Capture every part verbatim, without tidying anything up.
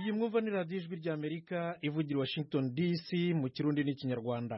iyi mwumva ni radiyo ijwi ry'Amerika ivugira i Washington D C mu kirundi n'ikinyarwanda.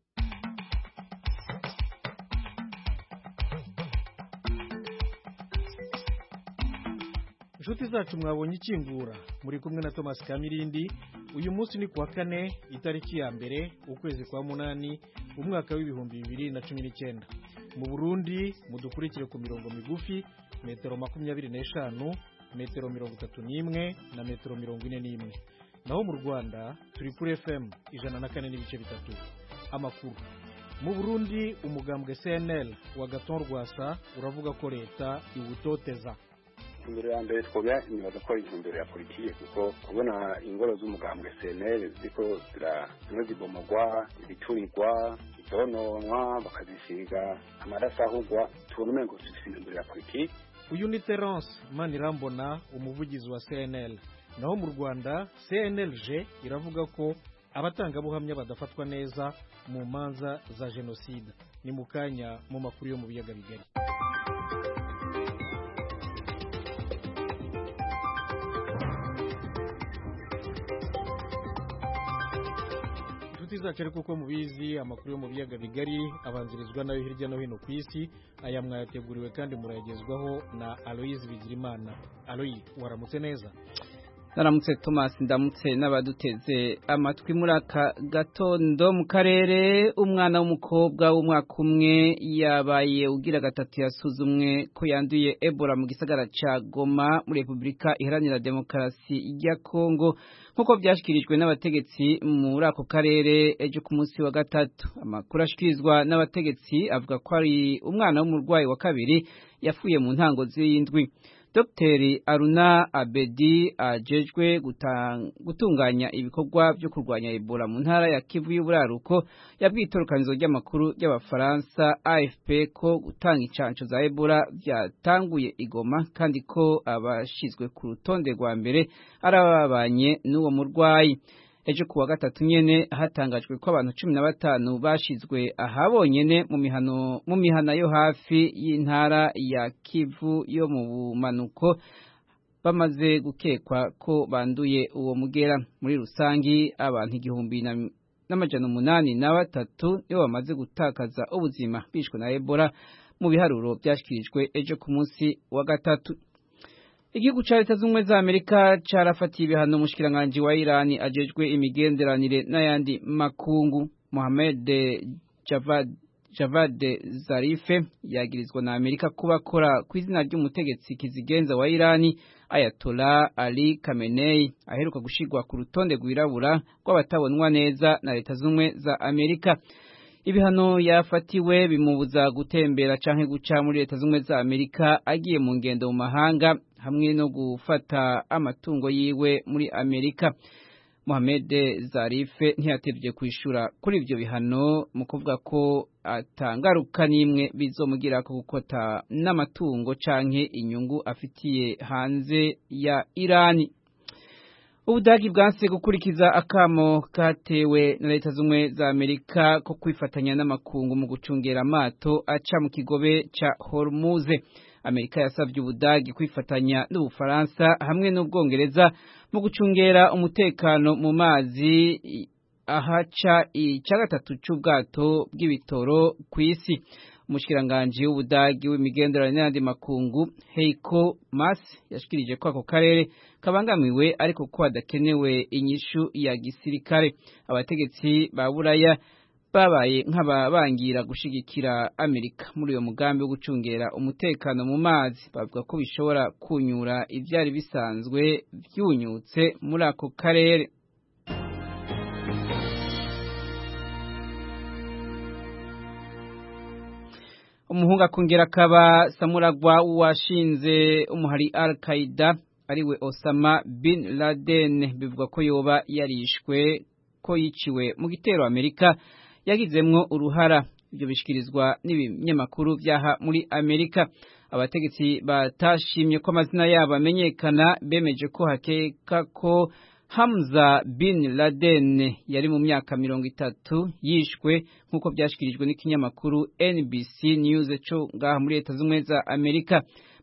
Inshuti zacu mwabonye ikingura muri kumwe na Thomas Kamirindi. Uyu munsi ni kuwa kane itariki ya mbere ukwezi kwa munani umwaka w'ibihumbi bibiri na cumi n'icyenda. Mu Burundi mudukurikire ku mirongo migufi metero makumyabiri n'eshanu, metero mirongo itatu n'imwe na metero mirongo ine n'imwe. Naho mu Rwanda turi kuri F M ijana na kane n'ibice bitatu. Amakuru mu Burundi, umugambwe C N L wa Gaton Rwasa uravuga ko leta iwutoteza. Imbere ya mbere twobya nibaza ko intumbero ya politike kuko kubona ingoro z'umugambwe C N L ziko zira zibomogwa, ibiturirwa, itononwa, bakazisiga amarasa ahugwa, tubona umengo zifite intumbero ya politike. Uyu ni Terence Manirambona, umuvugizi wa C N L. Naho mu Rwanda C N L G iravuga ko abatangabuhamya badafatwa neza mu manza za genocide. Ni mukanya mu makuru yo mu biyaga bigari. Tuzache kuko mubizi amakuru yo mu biyaga bigari abanzirizwa nayo hirya no hino ku isi. Aya mwayateguriwe kandi murayagezwaho na Aloise Bigirimana. Aloise, waramutse neza? Naramutse Thomas, ndamutse n'abaduteze amatwi muri aka gatondo. Mu karere umwana w'umukobwa w'umwaka umwe yabaye ugira gatatu yasuzumwe ko yanduye Ebola mu gisagara ca Goma muri Republika Iharanira Demokarasi ya Kongo, nkuko byashikirijwe n'abategetsi muri ako karere ejo ku munsi wa gatatu. Amakuru ashikirizwa n'abategetsi avuga ko ari umwana w'umurwayi wa kabiri yafuye mu ntango z'indwi. Dr Aruna Abedi ajejwe gutunganya ibikorwa byo kurwanya Ebola mu ntara ya Kivu y'Uburaruko yabwiye itorokanizo ry'amakuru y'Abafaransa A F P ko gutanga icanco za Ebola byatanguye igoma kandi ko abashizwe ku rutonde rwa mbere arababanye n'uwo murwayi. Ejo kuwa gatatu nyene hatangajwe ko abantu cumi na batanu bashizwe ahabonyene mu mihano mu mihana yo hafi y'intara ya Kivu yo mu bumanuko bamaze gukekwa ko banduye uwo mugera. Muri rusangi abantu igihumbi n'amajana umunani na batatu nibo bamaze gutakaza ubuzima bishwe na Ebola mu biharuro byashikirijwe ejo ku munsi wa gatatu. Igihugu ca Leta z'Ubumwe za Amerika carafatiye ibihano umushikiranganje wa Iran ajejwe imigenderanire n'ayandi makungu. Mohamed Javad Javad Zarife yagirizwa na Amerika kuba akora ku izina ry'umutegetsi kizigenza wa Iran Ayatollah Ali Khamenei aheruka gushigwa ku rutonde rwirabura rw'abatabonwa neza na Leta z'Ubumwe za Amerika. Ibihano yafatiwe bimubuza gutembera canke guca muri Leta z'Ubumwe za Amerika agiye mu ngendo mu mahanga hamwe no gufata amatungo yiwe muri Amerika. Mohamed Zarife ntiyatevye kwishura kuri ivyo bihano mu kuvuga ko atangaruka nimwe bizomugira ko gukota n'amatungo canke inyungu afitiye hanze ya Irani. Ubudagi bwanse gukurikiza akamo katewe na Leta z'Ubumwe za Amerika ko kwifatanya n'amakungu mu gucungera amato aca mu kigobe ca Hormuz. Amerika yasavye Ubudagi kwifatanya n'Ubufaransa hamwe n'Ubwongereza mu gucungera umutekano mu mazi ahaca ica gatatu c'ubwato bw'ibitoro kw'isi. Umushikiranganje w'Ubudagi w'imigenderanire n'andi makungu Heiko Maas yashikirije ko ako karere kabangamiwe ariko ko hadakenewe inyishu ya gisirikare. Abategetsi ba Buraya babaye nk'ababangira gushigikira Amerika muri uyo mugambi wo gucungera umutekano mu mazi. Bavuga ko bishobora kunyura ivyari bisanzwe vyunyutse muri ako karere. Umuhungu akongera akaba samuragwa washinze umuhari Al-Qaeda ariwe Osama bin Laden bivuga ko yoba yarishwe ko yiciwe mu gitero Amerika yagizemwo uruhara. Ibyo bishikirizwa n'ibinyamakuru vyaha muri Amerika. Abategetsi batashimye ko amazina yabo amenyekana bemeje ko hakeka ko Hamza bin Laden yari mu myaka mirongo itatu yishwe nkuko byashikirijwe n'ikinyamakuru N B C News cyo ngaha muri Leta z'Ubumwe za Amerika.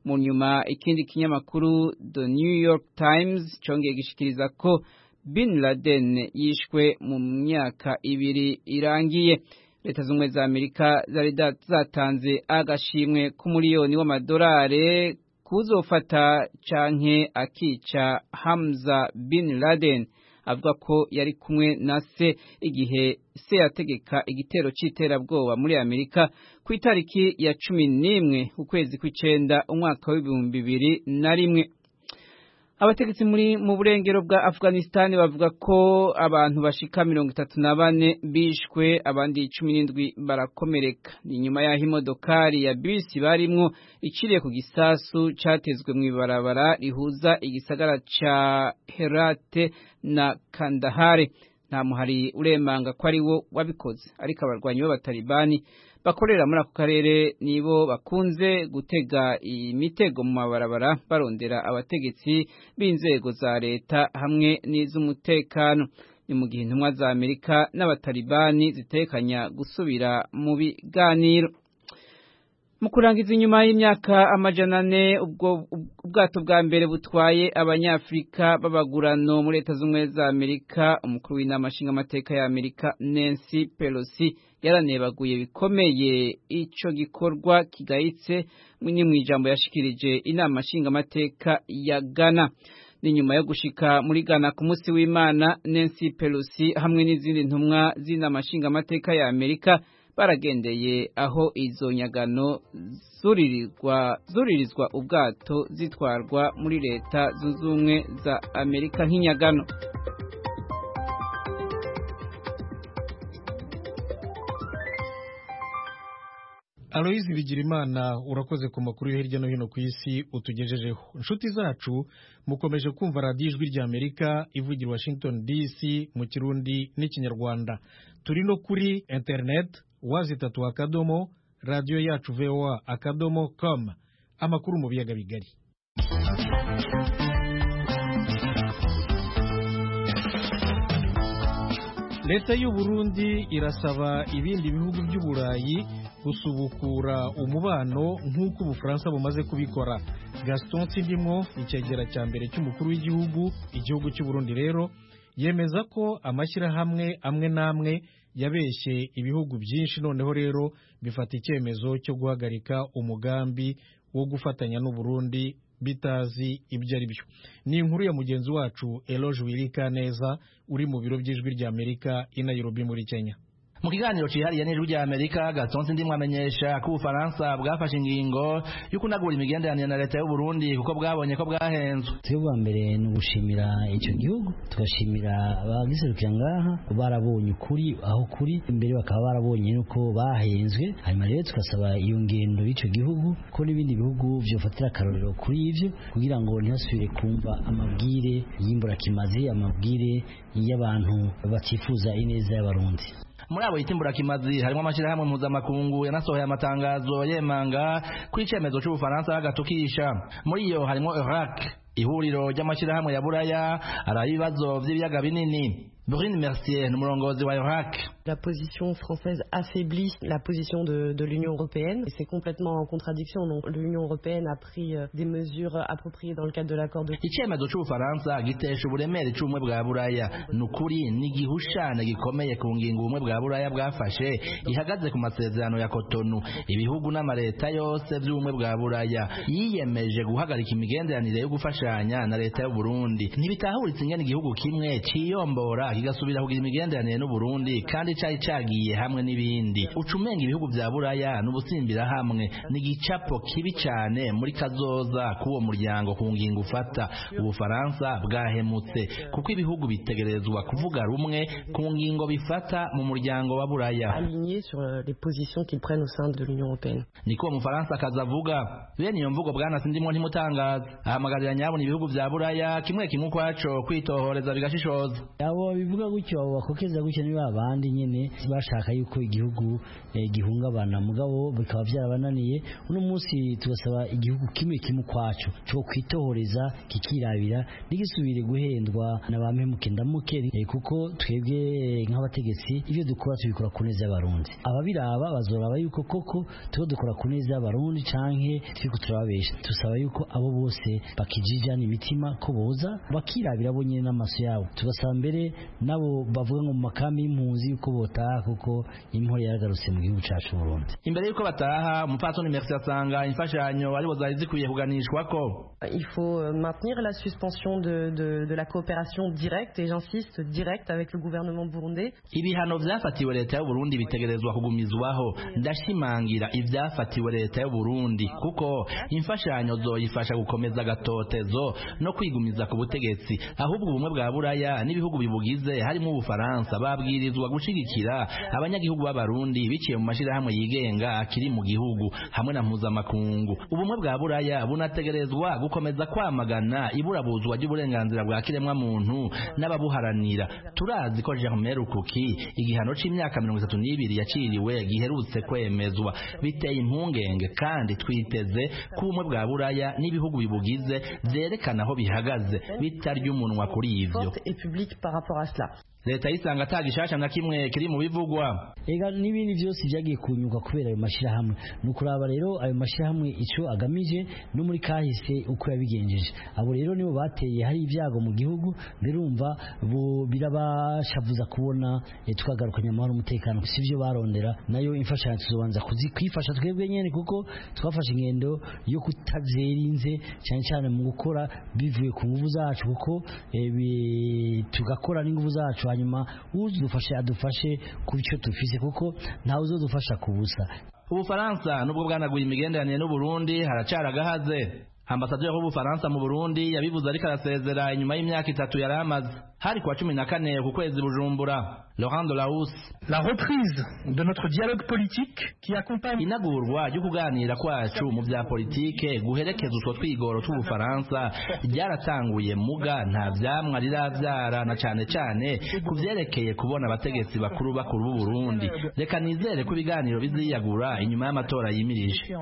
mu nyuma ikindi kinyamakuru The New York Times congeye gishikiriza ko Bin Laden yishwe mu myaka ibiri irangiye. Leta z'ubumwe za Amerika zari zatanze agashimwe k'umuliyoni w'amadolari kuzofata canke akica Hamza Bin Laden, avuga ko yari kumwe na se igihe se yategeka igitero c'iterabwoba muri Amerika ku itariki ya cumi n'imwe ukwezi kw'icenda umwaka w'ibihumbi bibiri na rimwe. Abategetsi muri mu burengero bwa Afghanistan bavuga ko abantu bashika mirongo itatu na bane bishwe abandi cumi n'indwi barakomereka. Ni nyuma y'aho imodokari ya bisi barimwo iciriye ku gisasu catezwe mu ibarabara rihuza igisagara ca Herat na Kandahar. Nta muhari uremanga ko ari wo wabikoze, ariko abarwanyi b'abatalibani bakorera muri ako karere nibo bakunze gutega imitego mu mabarabara barondera abategetsi b'inzego za leta hamwe n'iz'umutekano. Ni mu gihe intumwa za Amerika n'abatalibani zitekanya gusubira mu biganiro. Mu kurangiza inyuma y'imyaka amajana ane ubwo ubwato bwa mbere butwaye abanyafrika b'abagurano muri Leta z'Ubumwe za Amerika, umukuru w'inama nshingamateka ya Amerika Nancy Pelosi yaranebaguye bikomeye ico gikorwa kigayitse ni mu ijambo yashikirije inama nshingamateka ya Ghana. Ni nyuma yo gushika muri Ghana ku munsi w'Imana, Nancy Pelosi hamwe n'izindi ntumwa z'inama nshingamateka ya Amerika baragendeye aho izo nyagano zuririzwa zuririzwa ubwato zitwarwa muri Leta zunze ubumwe za Amerika nk'inyagano. Aloise Bigirimana, urakoze ku makuru yo hirya no hino ku isi utugejejeho. Inshuti zacu mukomeje kumva radiyo Ijwi rya Amerika ivugira Washington D C mu Kirundi n'Ikinyarwanda. Turi no kuri internet wazitatu akadomo radio yacu V O A akadomo com. Amakuru mu biyaga bigari. Leta y'u Burundi irasaba ibindi bihugu by'Uburayi gusubukura umubano nk'uko Ubufaransa bumaze kubikora. Gaston Sindimwo, icyegera cya mbere cy'umukuru w'igihugu, igihugu cy'u Burundi rero yemeza ko amashyirahamwe amwe n'amwe yabeshye ibihugu byinshi, noneho rero bifata icyemezo cyo guhagarika umugambi wo gufatanya n'u Burundi bitazi ibyo ari byo. Ni inkuru ya mugenzi wacu Eloge Wirikaneza uri mu biro by'Ijwi rya Amerika i Nairobi muri Kenya. Mu kiganiro cihariye n'Ijwi rya Amerika, Gaston Sindimwo amenyesha ko Ubufaransa bwafashe ingingo yo kunagura imigenderanire na leta y'u Burundi kuko bwabonye ko bwahenzwe. Twebwe mbere no gushimira icyo gihugu, tugashimira abagiserukira ngaha barabonye ukuri aho kuri, imbere bakaba barabonye nuko bahenzwe. Hanyuma rero tukasaba iyo ngendo y'icyo gihugu ko n'ibindi bihugu byofatira akarorero kuri ivyo kugira ngo ntihasubire kumva amabwire y'imburakimazi, amabwire y'abantu batifuza ineza y'abarundi. Muri abo yitimburakimazi harimo amashirahamwe mpuzamakungu yanasohoye amatangazo yemanga kuri icemezo c'Ubufaransa agatukisha. Muri iyo harimo Irak, ihuriro ry'amashirahamwe ya Buraya arabibazo vy'ibiyaga binini. Brune Mercier, umurongozi wa Irak. La position française affaiblit la position de, de l'Union européenne et c'est complètement en contradiction. Donc l'Union européenne a pris euh, des mesures appropriées dans le cadre de l'accord de Icemezo c'Ubufaransa gitesha uburemere c'ubumwe bwa Buraya. Nukuri ni gihushane gikomeye ku ngingo ubumwe bwa Buraya bwafashe ihagaze ku masezerano ya Cotonou. Ibihugu n'amareta yose by'ubumwe bwa Buraya yiyemeje guhagarika imigenderanire yo gufashanya na leta y'u Burundi. Ntibitahuritse ingene igihugu kimwe ciyombora kigasubira kugira imigenderanire n'u Burundi kandi cari cagiye hamwe n'ibindi. Ucumenga ibihugu vya Buraya n'ubusimbira hamwe ni gicapo kibi cyane muri kazoza kuwo muryango ku ngingo ufata. Ubufaransa bwahemutse kuko ibihugu bitegerezwa kuvuga rumwe ku ngingo bifata mu muryango wa Buraya, aligné sur les positions qu'ils prennent au sein de l'Union européenne. Niko Umufaransa kazavuga. Bene iyo mvugo Bwana Sindimwo ntimutangaza, ahamagarira nyabona ibihugu vya Buraya kimwe kimwe kwaco kwitohoreza bigashishoza. Abo bivuga gutyo abo bakokeza gutyo ni babandi nyene bashaka yuko igihugu eh, gihungabana mugabo bikaba byarabananiye uno munsi tugasaba igihugu kimwe kimwe kwacu cyo kwitohoreza kikirabira n'igisubire guhendwa na bampemuke ndamuke eh, kuko twebwe nk'abategetsi ivyo dukora tubikora ku neza y'abarundi ababiraba bazoraba yuko koko tuko dukora ku neza y'abarundi canke twiko turababesha tusaba yuko abo bose bakijijana imitima ko boza bakirabira bo nyene n'amaso yabo tugasaba mbere nabo bavuga ngo mu makambi y'impunzi yuko botaha kuko impore yaragarutse mu gihugu cacu Burundi. Imbere yuko bataha umupfasoni Merci asanga imfashanyo aribo zari zikwiye kuganishwa ko il faut maintenir la suspension de de de la coopération directe et j'insiste directe avec le gouvernement burundais. Ibihano vyafatiwe leta y'u Burundi bitegerezwa kugumizwaho ndashimangira ivyafatiwe leta y'u Burundi kuko imfashanyo zoyifasha gukomeza gatotezo no kwigumiza ku butegetsi ahubwo ubumwe bwa Buraya n'ibihugu bibugize harimo ubufaransa babwirizwa gushigikira abanyagihugu b'abarundi biciye mu mashirahamwe yigenga akiri mu gihugu hamwe na mpuzamakungu. Ubumwe bwa Buraya bunategerezwa gukomeza kwamagana iburabuzwa ry'uburenganzira bwa kiremwa muntu n'ababuharanira. Turazi ko Germain Rukuki igihano c'imyaka mirongo itatu n'ibiri yaciriwe giherutse kwemezwa biteye impungenge kandi twiteze ko ubumwe bwa Buraya n'ibihugu bibugize vyerekana aho bihagaze bitarya umunwa kuri ivyo. Leta yisanga atagishasha na kimwe kiri mu bivugwa ega n'ibindi byose byagiye kunyuka kubera ayo mashirahamwe nukuraba rero ayo mashirahamwe ico agamije no muri kahise uko yabigenjeje abo rero nibo bateye hari ibyago mu gihugu birumva bo birabashavuza kubona e, tukagarukanya amahoro umutekano sivyo barondera nayo imfashanyo tuzobanza kuzikwifasha twebwe nyene kuko twafashe ingendo yo kutazerinze cyane cyane mu gukora bivuye ku nguvu zacu kuko e, tugakora n'inguvu zacu hanyuma uzudufashe adufashe ku bico tufise kuko ntawe uzodufasha kubusa. Ubufaransa nubwo bwanaguye imigenderanire n'u Burundi haracaragahaze. Ambasaderi w'Ubufaransa mu Burundi yabivuze ariko arasezera inyuma y'imyaka itatu yaramaze hari kwa cumi na kane ku kwezi Bujumbura. Laurent Delahousse: La reprise de notre dialogue politique qui accompagne inagurwa ryo kuganira kwacu mu bya politike guherekeza utwo twigoro tw'Ubufaransa ryaratanguye muga nta vyamwa riravyara na cane cane kuvyerekeye kubona abategetsi bakuru bakuru b'u Burundi. Reka nizere ko ibiganiro biziyagura inyuma y'amatora yimirije.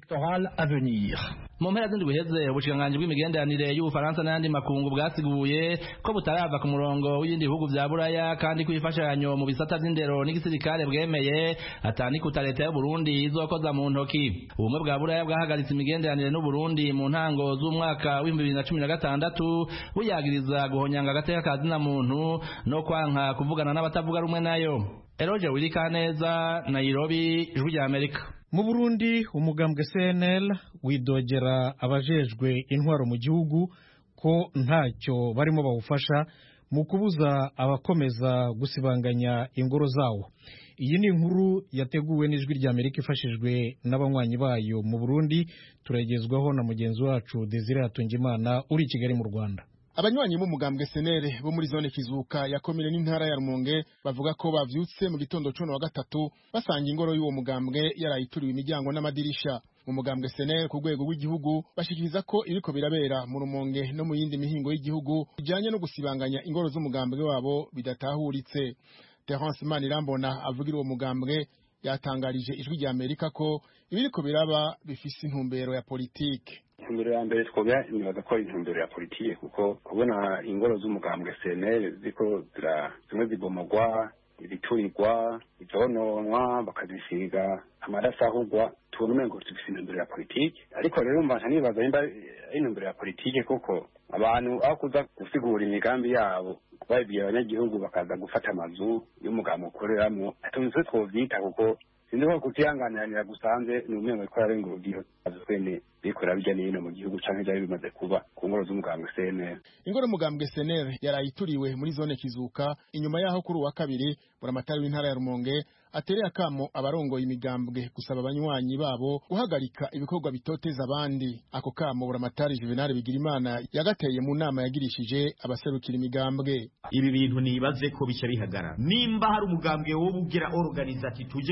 Mu mpera z'indwi heze ubushikiranganji bw'imigenderanire y'Ubufaransa n'andi makungu bwasiguye ko butarava ku murongo w'ibindi bihugu vya Buraya kandi kwifashanyo mu bisata vy'indero n'igisirikare bwemeye atani kuta leta y'u Burundi izokoza mu ntoki. Ubumwe bwa Buraya bwahagaritse imigenderanire n'u Burundi mu ntango z'umwaka w'ibihumbi bibiri na cumi na gatandatu buyagiriza guhonyanga agateka ka zina muntu no kwanka kuvugana n'abatavuga rumwe nayo. Eroje Wirikaneza, Nairobi, Ijwi rya Amerika. Mu Burundi umugambwe C N L widogera abajejwe intwaro mu gihugu ko ntacyo barimo bawufasha mu kubuza abakomeza gusibanganya ingoro zawo. Iyi ni inkuru yateguwe n'Ijwi rya Amerika ifashijwe n'abanywanyi bayo mu Burundi turagezwaho na mugenzi wacu Desire Hatungimana uri Kigali mu Rwanda. Abanywanyi mu mugambwe Senere bo muri zone Kizuka ya komine n'intara ya Rumonge bavuga ko bavyutse mu gitondo cyo wa gatatu basanga ingoro y'uwo mugambwe yarayituriwe imiryango n'amadirisha. Mu mugambwe Senere ku rwego rw'igihugu bashikiriza ko iriko birabera mu Rumonge no mu yindi mihingo y'igihugu bijanye no gusibanganya ingoro z'umugambwe wabo bidatahuritse. Terence Manirambona avugira uwo mugambwe yatangarije Ijwi rya Amerika ko ibiriko biraba bifise intumbero ya politike. Intumbero ya mbere twobya nibaza ko intumbero ya politike kuko kubona ingoro z'umugambwe C N L ziko zira zimwe zibomogwa ibiturirwa izononwa bakazisiga amarasa ahugwa tubona ngo tufise intumbero ya politike ariko rero mbasha nibaza imba intumbero ya politike kuko abantu aho kuza gusigura imigambi yabo babibwira abanyagihugu bakaza gufata amazu y'umugambwe ukoreramo atunze twovyita kuko sindiho kutihanganira gusanze ni umwe mu ikora ngo ugiye azwene bikora bijya n'ino mu gihugu canke byari bimaze kuba ku ngoro z'umugambwe C N L. Ingoro mugambwe C N L yarayituriwe muri zone Kizuka inyuma yaho kuri uwa kabiri buramatari w'intara ya Rumonge atereye akamo abarongoye imigambwe gusaba abanywanyi babo guhagarika ibikorwa bitoteza abandi. Ako kamo buramatari Juvenal Bigirimana yagateye mu nama yagirishije abaserukira imigambwe. Ibi bintu nibaze ko bica bihagara nimba hari umugambwe wo bugira organizati tuje kudetrura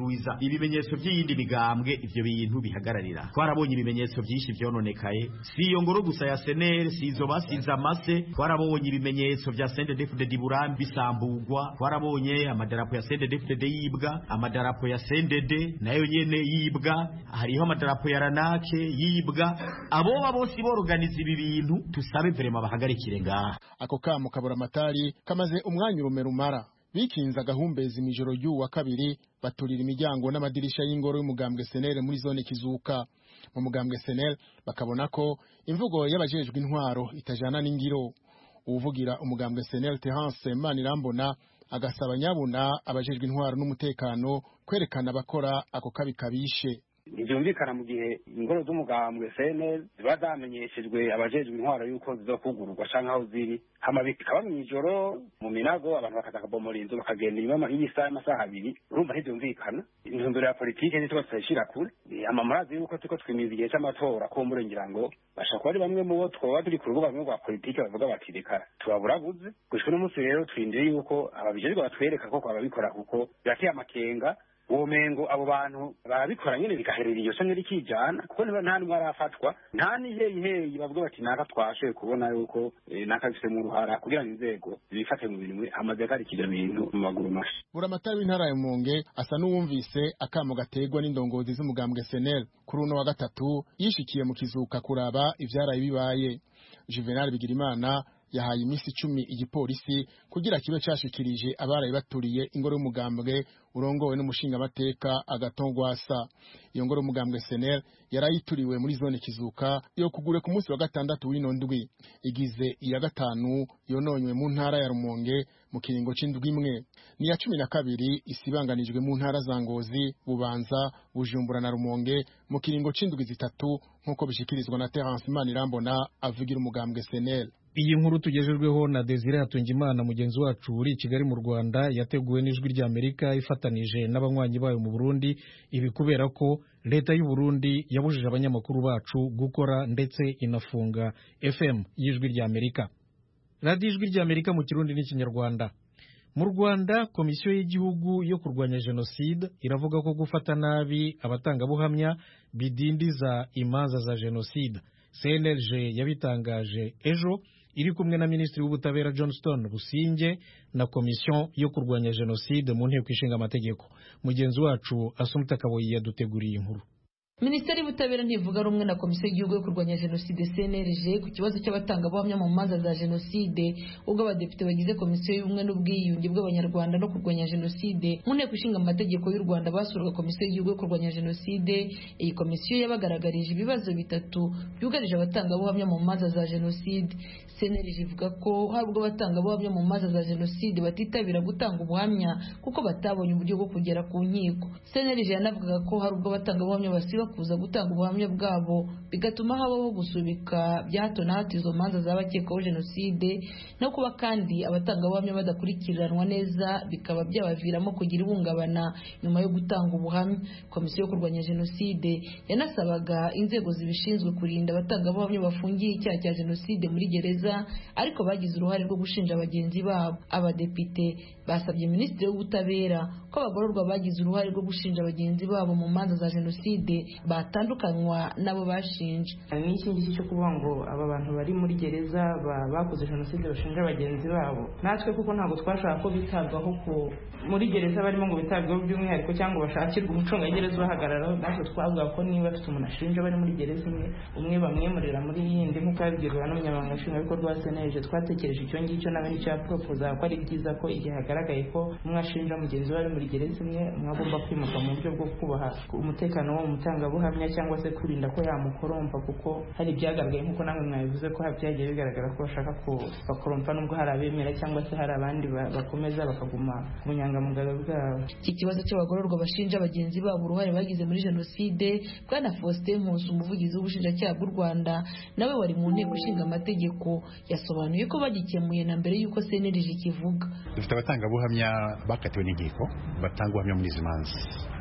kuvuguruza ibimenyetso by'iyindi migambwe ivyo bintu bihagararira. Twarabonye ibimenyetso byinshi vyononekaye, si iyo ngoro gusa ya senere, si izo basize amase, twarabonye ibimenyetso vya C N D F D D Burambi bisambugwa, twarabonye amadarapo ya C N D F D D yibwa, amadarapo ya C N D D nayo nyene yibwa, hariho amadarapo ya Ranake yibwa. Abo bose boroganiza ibi bintu tusabe vrema bahagarikire ngaha. Ako kamo kaburamatari kamaze umwanya urumerumara, bikinza gahumbezi mijoro y'uwa wa kabiri baturira imiryango n'amadirisha y'ingoro y'umugambwe senere muri zone Kizuka. Mu mugambwe senere bakabona ko imvugo y'abajejwe intwaro itajana n'ingiro. Uvugira umugambwe senere Terence Manirambona agasaba nyabuna abajejwe intwaro n'umutekano kwerekana bakora ako kabi kabishe. Ntibyumvikana mu gihe ingoro z'umugambwe C N L ziba zamenyeshejwe abajejwe intwaro yuko zizokugururwa canke aho ziri, hama bikaba mw'ijoro mu minago abantu bakaza kabomora inzu bakagenda inyuma y'isaha amasaha abiri. Urumva ntibyumvikana. Intumbero ya politike ni twose tuyishira kure. Hama murazi yuko turiko twimiza igihe c'amatora ko murengera ngo bashaka ko ari bamwe mu bo twoba turi ku rubuga rwa politike bavuga bati reka tubaburabuze. Gushika n'umunsi rero twindiriye yuko ababijejwe batwereka ko ababikora kuko birateye amakenga. Womengo abo bantu barabikora nyene bigaherera iyo sanye rikijana kuko nta numwe arafatwa, nta niheyi heyi bavuga bati naka twashoye kubona yuko e, nakabise mu ruhara kugira ngo inzego zibifate mu bintu amaze kari kijya bintu mu maguru mashi. Buramatari w'intara ya Rumonge asa n'uwumvise akamo gategwa n'indongozi z'umugambwe C N L kuri uno wa gatatu yishikiye mu Kizuka kuraba ivyaraye bibaye. Juvenal Bigirimana yahaye imisi icumi igipolisi kugira kibe cashikirije abaraye baturiye ingoro y'umugambwe urongowe n'umushinga mateka Agatongwasa. Iyo ngoro y'umugambwe C N L yarayituriwe muri zone Kizuka yo kugure ku munsi wa gatandatu w'ino ndwi, igize iya gatanu yononywe mu ntara ya Rumonge mu kiringo c'indwi imwe. Ni ya cumi na kabiri isibanganijwe mu ntara za Ngozi, Bubanza, Bujumbura na Rumonge mu kiringo c'indwi zitatu nkuko bishikirizwa na Terence Manirambona avugira umugambwe C N L. Iyi nkuru tugejejweho na Desire Hatungimana mugenzi wacu uri Kigali mu Rwanda, yateguwe n'ijwi rya Amerika ifatanije n'abanywanyi bayo mu Burundi. Ibi kubera ko leta y'u Burundi yabujije abanyamakuru bacu gukora ndetse inafunga F M y'ijwi rya Amerika. Radio ijwi rya Amerika mu Kirundi n'Ikinyarwanda. Mu Rwanda, Komisiyo y'Igihugu yo kurwanya Jenoside iravuga ko gufata nabi abatangabuhamya bidindiza imanza za Jenoside. C N L G yabitangaje ejo iri kumwe na Minisitiri w'Ubutabera Johnston Businge na Komisiyo yo kurwanya Jenoside mu nteko ishinga amategeko. Mugenzi wacu Asumta Kaboyi yaduteguriye inkuru. Minisiteri y'Ubutabera ntivuga rumwe na Komisiyo y'Igihugu yo kurwanya Jenoside C N L G ku kibazo cy'abatangabuhamya mu manza za Jenoside, ubwo abadepite bagize Komisiyo y'Ubumwe n'Ubwiyunge bw'Abanyarwanda no kurwanya Jenoside mu nteko ishinga amategeko y'u Rwanda basuraga Komisiyo y'Igihugu yo kurwanya Jenoside. Iyi komisiyo yabagaragarije ibibazo bitatu byugarije abatangabuhamya mu manza za Jenoside. C N L G ivuga ko hari ubwo abatangabuhamya mu manza za Jenoside batitabira gutanga ubuhamya kuko batabonye uburyo bwo kugera ku nkiko. C N L G yanavugaga ko hari ubwo abatangabuhamya basiba kuza gutanga ubuhamya bwabo bigatuma habaho gusubika bya hato na hato izo manza z'abakekwaho Jenoside, no kuba kandi abatangabuhamya badakurikiranwa neza bikaba byabaviramo kugira ihungabana nyuma yo gutanga ubuhamya. Komisiyo yo kurwanya Jenoside yanasabaga inzego zibishinzwe kurinda abatangabuhamya bafungiye icyaha cya Jenoside muri gereza ariko bagize uruhare rwo gushinja bagenzi babo. Abadepite basabye Minisitiri w'Ubutabera ko abagororwa bagize uruhare rwo gushinja bagenzi babo mu manza za Jenoside batandukanywa nabo bashinja. N'iki ngiki cyo kuvuga ngo aba bantu bari muri gereza bakoze Jenoside bashinja bagenzi babo, natwe kuko ntabwo twashaka ko bitabwaho ko muri gereza barimo ngo bitabwaho by'umwihariko cyangwa bashakirwa umucungagereza ubahagararaho. Natwe twavuga ko niba afite umuntu ashinja bari muri gereza imwe umwe bamwemurira muri yindi nk'uko yabibwirwa n'umunyamabanga nshingwabikorwa wa C N L G. Twatekereje icyo ngicyo nawe nicyo yapropoza ko ari byiza ko igihe hagaragaye ko umwe ashinja mugenzi we ari muri gereza imwe, umwe agomba kwimuka mu buryo bwo kubaha umutekano wo mutangabuhamya cyangwa se kurinda ko yamukorompa, kuko hari ibyagaragaye nk'uko namwe mwabivuze ko byagiye bigaragara ko bashaka ko bakorompa nubwo hari abemera cyangwa se hari abandi bakomeza bakaguma ku bunyangamugayo bwabo. Iki kibazo cy'abagororwa bashinja bagenzi babo uruhare bagize muri Jenoside, Bwana Faustin Nkusi umuvugizi w'ubushinjacyaha bw'u Rwanda nawe wari mu nteko ishinga amategeko yasobanuye ko bagikemuye na mbere y'uko C N L G kivuga. Dufite abatangabuhamya bakatiwe n'inkiko batanga ubuhamya muri izi manza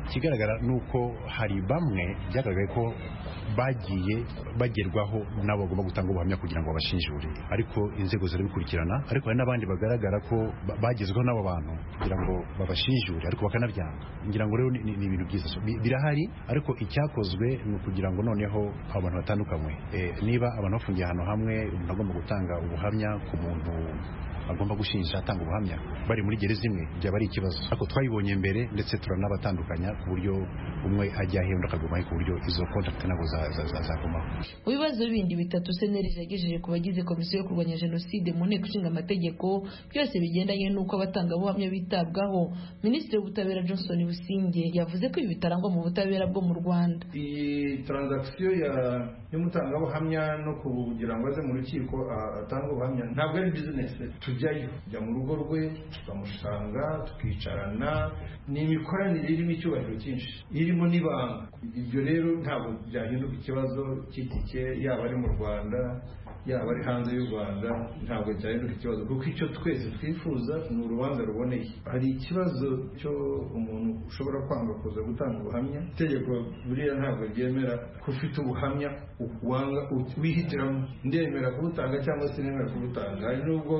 ikigaragara ni uko hari bamwe byagaragaye ko bagiye bagerwaho nabo bagomba gutanga ubuhamya kugira ngo babashinjure, ariko inzego zirabikurikirana, ariko hari n'abandi bagaragara ko bagezweho n'abo bantu kugira ngo babashinjure ariko bakanabyanga. ngira ngo rero ni ibintu byiza birahari, ariko icyakozwe ni ukugira ngo noneho abantu batandukanywe, niba abantu bafungiye ahantu hamwe umuntu agomba gutanga ubuhamya ku muntu agomba gushinja atanga ubuhamya bari muri gereza imwe, byaba ari ikibazo. Ariko twayibonye mbere ndetse turanabatandukanya ku buryo umwe ajya ahembwa akagumaho ku buryo izo contact nabo zagumaho. Mu bibazo bindi bitatu C N L G yagejeje ku bagize komisiyo yo kurwanya jenoside mu nteko ishinga amategeko byose bigendanye n'uko abatangabuhamya bitabwaho, Minisitiri w'Ubutabera Johnson Businge yavuze ko ibi bitarangwa mu butabera bwo mu Rwanda. Iyi transaction ya y'umutangabuhamya no kugira ngo aze mu rukiko atanga ubuhamya ntabwo ari business. Tujyayo jya mu rugo rwe tukamusanga tukicarana, ni imikoranire irimo icyubahiro cyinshi irimo n'ibanga. Ibyo rero ntabwo byahinduka ikibazo cy'itike, yaba ari mu Rwanda yaba ari hanze y'u Rwanda, ntabwo byahinduka ikibazo kuko icyo twese twifuza ni urubanza ruboneye. Hari ikibazo cyo umuntu ushobora kwanga kuza gutanga ubuhamya, itegeko buriya ntabwo ryemera ko ufite ubuhamya wanga wihitiramo ndemera kubutanga cyangwa se nemera kubutanga. Hari nubwo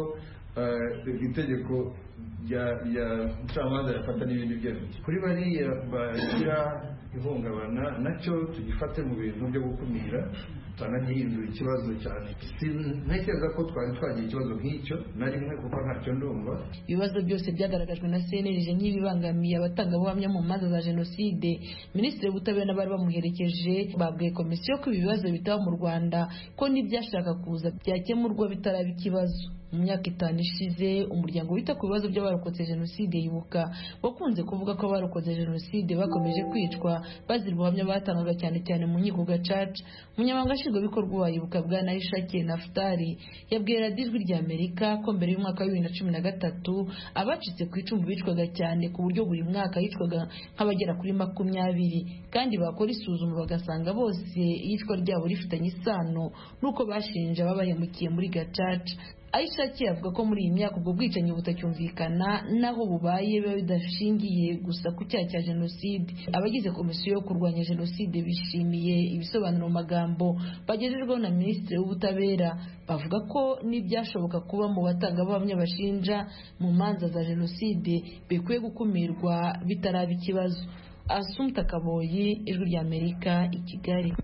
itegeko ya mucamanza yafata n'ibindi byemezo kuri bariya bagira ihungabana, nacyo tugifate mu bintu byo gukumira tutanagihindura ikibazo cyane. Ntekereza ko twari twagira ikibazo nk'icyo na rimwe kuko ntacyo ndumva. Ibibazo byose byagaragajwe na C N L G nk'ibibangamiye abatangabuhamya mu manza za jenoside, Minisitiri w'Ubutabera n'abari bamuherekeje babwiye komisiyo ko ibi bibazo bitaba mu Rwanda ko n'ibyashaka kuza byakemurwa bitaraba ikibazo. Mu myaka itanu ishize umuryango wita ku bibazo by'abarokotse jenoside yibuka wakunze kuvuga ko abarokotse jenoside bakomeje kwicwa bazira ubuhamya batangaga cyane cyane mu nkiko gacaca. Umunyamabanga nshingwabikorwa wa Ibuka Bwana Ishake Naftali yabwiye radiyo Ijwi ry'Amerika ko mbere y'umwaka wa bibiri na cumi na gatatu abacitse ku icumu bicwaga cyane ku buryo buri mwaka yicwaga nk'abagera kuri makumyabiri, kandi bakora isuzuma bagasanga bose iyicwa ryabo rifitanye isano n'uko bashinja babahemukiye muri gacaca. Aishaki avuga ko muri iyi myaka ubwo bwicanyi butacyumvikana naho bubaye biba bidashingiye gusa ku cyaha cya jenoside. Abagize komisiyo yo kurwanya jenoside bishimiye ibisobanuro mu magambo bagejejweho na Minisitiri w'Ubutabera, bavuga ko n'ibyashoboka kuba mu batangabuhamya bashinja mu manza za jenoside bikwiye gukumirwa bitaraba ikibazo. Assumpta Kaboyi, Ijwi ry'Amerika, i Kigali.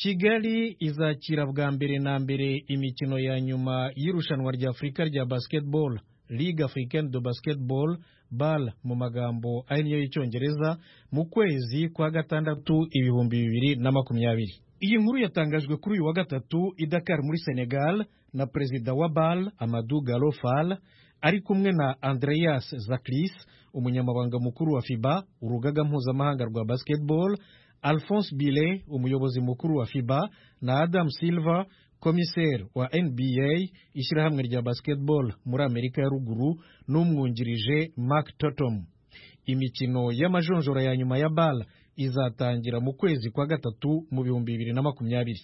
Kigali izakira bwa mbere na mbere imikino ya nyuma y'irushanwa rya Afurika rya basketball, Ligue Africaine de Basketball B A L mu magambo ahinnye y'Icyongereza, mu kwezi kwa gatandatu ibihumbi bibiri na makumyabiri. Iyi nkuru yatangajwe kuri uyu wa gatatu i Dakar muri Senegal na Perezida wa B A L Amadou Gallo Fall ari kumwe na Andreas Zaklis, umunyamabanga mukuru wa FIBA, urugaga mpuzamahanga rwa basketball, Alphonse Bile, umuyobozi mukuru wa FIBA, na Adam Silva, komiseri wa N B A, ishyirahamwe rya basketball muri Amerika ya ruguru, n'umwungirije Mark Totom. Imikino y'amajonjora ya nyuma ya B A L izatangira mu kwezi kwa gatatu mu bihumbi bibiri na makumyabiri.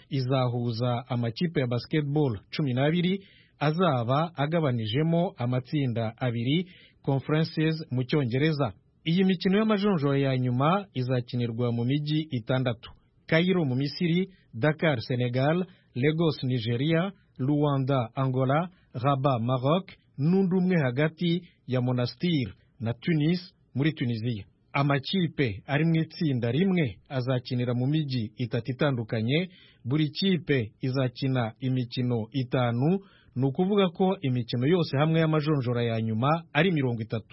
Izahuza amakipe ya basketball cumi n'abiri azaba agabanijemo amatsinda abiri, conferences mu Cyongereza. Iyi mikino y'amajonjora ya nyuma izakinirwa mu mijyi itandatu: Cairo mu Misiri, Dakar Senegal, Lagos Nigeria, Luanda Angola, Rabat Maroc, n'undi umwe hagati ya Monastir na Tunis muri Tunisia. Amakipe ari mu itsinda rimwe azakinira mu mijyi itatu itandukanye, buri kipe izakina imikino itanu, ni ukuvuga ko imikino yose hamwe y'amajonjora ya nyuma ari mirongo itatu.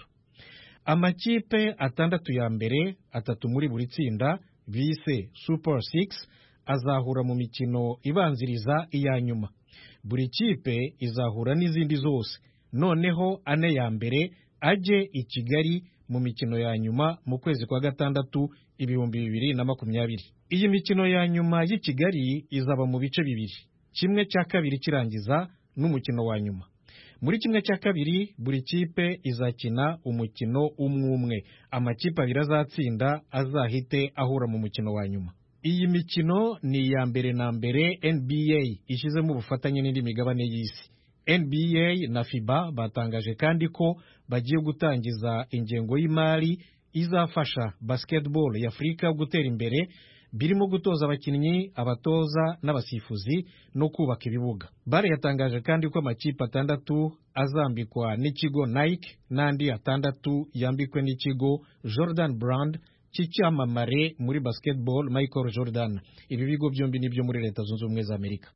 Amakipe atandatu ya mbere, atatu muri buri tsinda, bise Super Six, azahura mu mikino ibanziriza iya nyuma. Buri kipe izahura n'izindi zose, noneho ane ya mbere aje i Kigali mu mikino ya nyuma mu kwezi kwa gatandatu ibihumbi bibiri na makumyabiri. Iyi mikino ya nyuma y'i Kigali izaba mu bice bibiri, kimwe cya kabiri kirangiza n'umukino wa nyuma. Muri kimwe cya kabiri buri kipe izakina umukino umwe umwe, amakipe abiri azatsinda azahite ahura mu mukino wa nyuma. Iyi mikino ni iya mbere na mbere N B A ishyizemo ubufatanye n'indi migabane y'isi. N B A na FIBA batangaje kandi ko bagiye gutangiza ingengo y'imari izafasha basketball ya Afurika gutera imbere, birimo gutoza abakinnyi, abatoza n'abasifuzi no kubaka ibibuga. Bare yatangaje kandi ko amakipe atandatu azambikwa n'ikigo Nike n'andi atandatu yambikwe n'ikigo Jordan Brand cy'icyamamare muri basketball Michael Jordan. Ibi bigo byombi nibyo muri Leta Zunze Ubumwe za Amerika.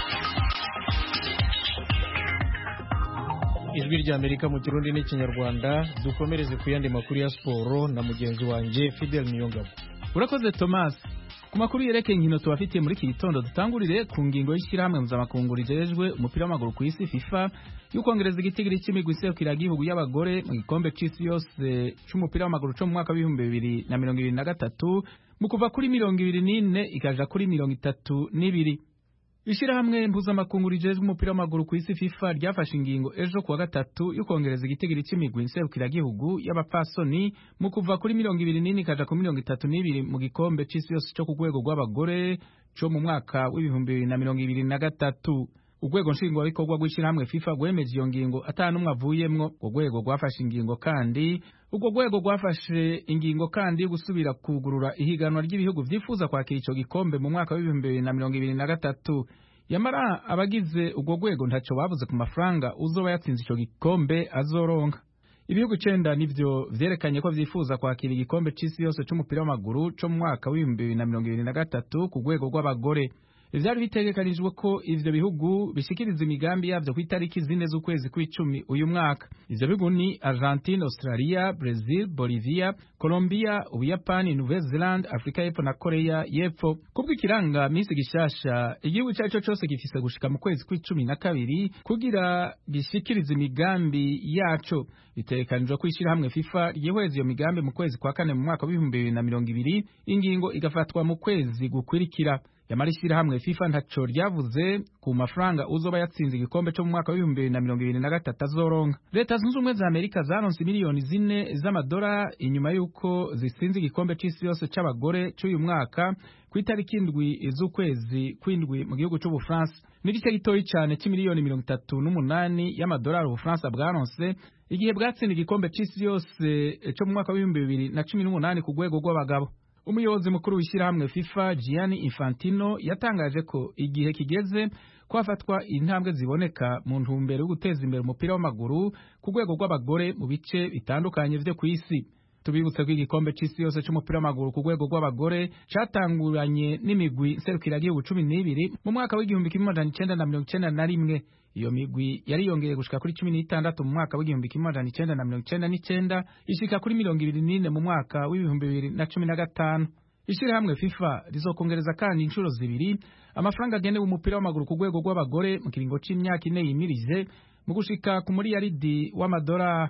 Ijwi rya Amerika mu Kirundi n'Ikinyarwanda. Dukomereze ku yandi makuru ya siporo na mugenzi wanjye Fidel Niyongabo. Urakoze Thomas. Ku makuru yerekeye inkino tubafitiye muri iki gitondo, dutangurire ku ngingo y'ishyirahamwe mpuzamakungu rijejwe umupira w'amaguru ku isi FIFA y'ukongereza igitigiri cy'imigwi iserukiragihugu y'abagore mu gikombe c'isi yose c'umupira w'amaguru co mu mwaka w'ibihumbi bibiri na mirongo ibiri na gatatu mu kuva kuri mirongo ibiri n'ine ikaja kuri mirongo itatu n'ibiri. Ishirahamwe mpuzamakungu rijejwe umupira w'amaguru ku isi FIFA ryafashe ingingo ejo kuwa gatatu y'ukongereza igitigiri cy'imigwi iserukiragihugu y'abapasoni mu kuva kuri mirongo ibiri n'ine ikaja kuri mirongo itatu n'ibiri mu gikombe c'isi yose cyo ku rwego rw'abagore cyo mu mwaka w'ibihumbi bibiri na mirongo ibiri na gatatu. Urwego nshingwabikorwa rw'ishirahamwe FIFA rwemeje iyo ngingo ata n'umwe avuyemwo. Urwo rwego rwafashe ingingo kandi urwo rwego rwafashe ingingo kandi yo gusubira kugurura ihiganwa ry'ibihugu vyifuza kwakira ico gikombe mu mwaka w'ibihumbi bibiri na mirongo ibiri na gatatu. Yamara abagize urwo rwego ntaco bavuze ku mafaranga uzoba yatsinze ico gikombe azoronka. Ibihugu icenda nivyo vyerekanye ko vyifuza kwakira igikombe c'isi yose c'umupira w'amaguru co mu mwaka w'ibihumbi bibiri na mirongo ibiri na gatatu ku rwego rw'abagore. Ivyari bitegekanijwe ko ivyo bihugu bishikiriza imigambi yavyo ku itariki zine z'ukwezi kw'icumi uyu mwaka. Ivyo bihugu ni Argentine, Australia, Brazil, Bolivia, Colombia, Ubuyapani, Nouvelle-Zélande, Afrika y'Epfo na Korea y'Epfo. Kubw'ikiranga misi gishasha, igihugu cyaco cose gifise gushika mu kwezi kw'icumi na kabiri kugira gishikiriza imigambi yaco. Bitegekanijwe ko ishirahamwe FIFA ryihweza iyo migambi mu kwezi kwa kane mu mwaka w'ibihumbi bibiri na mirongo ibiri, ingingo igafatwa mu kwezi gukurikira. Yamara ishirahamwe FIFA ntaco ryavuze ku mafaranga uzoba yatsinze igikombe cyo mu mwaka w'ibihumbi bibiri na mirongo ibiri na gatatu azoronka. Leta Zunze Ubumwe za Amerika zaronse miliyoni zine z'amadora inyuma y'uko zitsinze igikombe c'isi yose c'abagore c'uyu mwaka ku itariki indwi z'ukwezi kw'indwi mu gihugu c'Ubufaransa. N'igice gitoyi cane c'imiliyoni mirongo itatu n'umunani y'amadolari Ubufaransa bwaronse igihe bwatsinda igikombe c'isi yose cyo mu mwaka w'ibihumbi bibiri na cumi n'umunani ku rwego rw'abagabo. Umuyobozi mukuru w'ishirahamwe FIFA Gianni Infantino yatangaje ko igihe kigeze ko hafatwa intambwe ziboneka mu ntumbero yo guteza imbere umupira w'amaguru ku rwego rw'abagore mu bice bitandukanye vyo kw'isi. Tubibutse ko igikombe c'isi yose c'umupira w'amaguru ku rwego rw'abagore catanguranye n'imigwi serukiragihugu cumi n'ibiri mu mwaka w'igihumbi kimwe amajana icenda na mirongo icenda na rimwe. Iyo migwi yari yongeye gushika kuri cumi n'itandatu mu mwaka w'igihumbi kimwe amajana icenda na mirongo icenda n'icenda, ishika kuri mirongo ibiri n'ine mu mwaka w'ibihumbi bibiri na cumi na gatanu. Ishirahamwe FIFA rizokongereza kandi inshuro zibiri amafaranga agenewe umupira w'amaguru ku rwego rw'abagore mu kiringo c'imyaka ine yimirije mu gushika ku miliyaridi w'amadolari.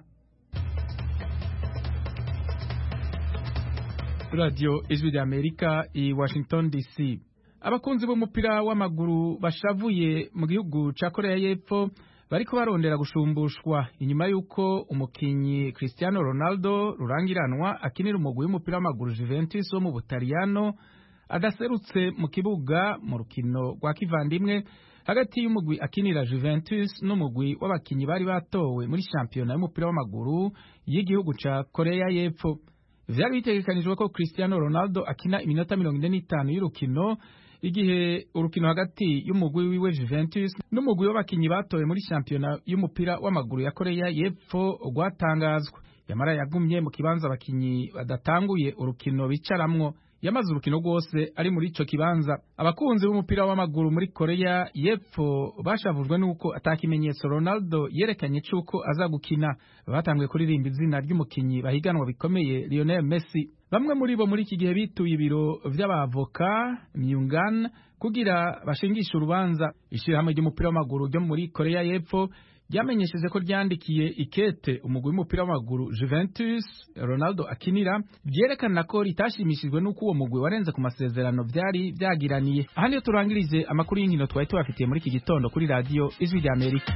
Radio Ijwi rya Amerika i Washington D C. Abakunzi b'umupira w'amaguru bashavuye mu gihugu ca Korea y'Epfo bariko barondera gushumbushwa inyuma yuko umukinyi Cristiano Ronaldo rurangiranwa akinira umugwi w'umupira w'amaguru Juventus wo mu Butaliyano adaserutse mu kibuga mu rukino rwa kivandimwe hagati y'umugwi akinira Juventus n'umugwi w'abakinyi bari batowe muri shampiyona y'umupira w'amaguru y'igihugu ca Korea y'Epfo. Vyari bitegekanijwe ko Cristiano Ronaldo akina iminota mirongo ine n'itanu y'urukino igihe urukino hagati y'umugwi wiwe Juventus n'umugwi w'abakinyi batowe muri shampiyona y'umupira w'amaguru ya Korea y'Epfo rwatangazwa. Yamara yagumye mu kibanza abakinyi badatanguye urukino bicaramwo. Yamaze urukino rwose ari muri ico kibanza. Abakunzi b'umupira w'amaguru muri Korea y'Epfo bashavujwe nuko atakimenyetso Ronaldo yerekanye cuko aza gukina. Batanguye kuririmba izina ry'umukinyi bahiganwa bikomeye Lionel Messi. Bamwe muri bo muri iki gihe bituye ibiro vy'abavoka Myungan kugira bashingisha urubanza. Ishirahamwe ry'umupira w'amaguru ryo muri Korea y'Epfo ryamenyesheje ko ryandikiye ikete umugwi w'umupira w'amaguru Juventus Ronaldo akinira ryerekana ko ritashimishijwe n'uko uwo mugwi warenze ku masezerano vyari vyagiraniye. Aha niyo turangirije amakuru y'inkino twari tubafitiye muri iki gitondo kuri radio Ijwi rya Amerika.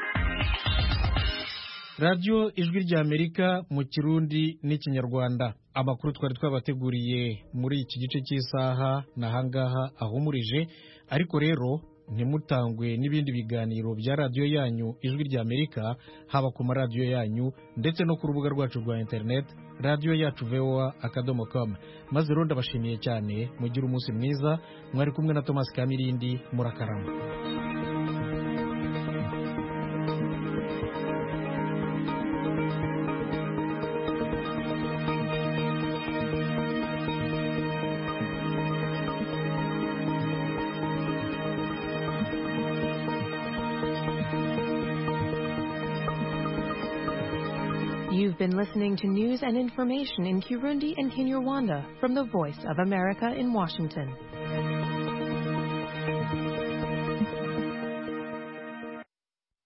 Radio Ijwi rya Amerika mu Kirundi n'Ikinyarwanda. amakuru twari twabateguriye muri iki gice cy'isaha nahangaha ahumurije, ariko rero ntimutangwe n'ibindi biganiro bya radiyo yanyu ijwi rya Amerika, haba ku maradiyo yanyu ndetse no ku rubuga rwacu rwa interineti radiyo yacu voa akadomo com. maze rero ndabashimiye cyane, mugire umunsi mwiza. Mwari kumwe na Thomas Kamirindi, murakarama. You've been listening to news and information in Kirundi and Kinyarwanda from the Voice of America in Washington.